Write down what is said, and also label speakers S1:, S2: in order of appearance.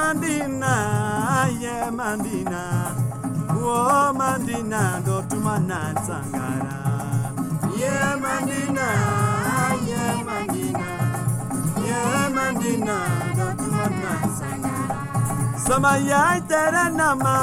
S1: Mandina, yeah, Mandina. Oh, Mandina, do to Sangara. Yeah, Mandina, yeah, Mandina. Yeah, Mandina, do to Sangara. Samaya, Teranama.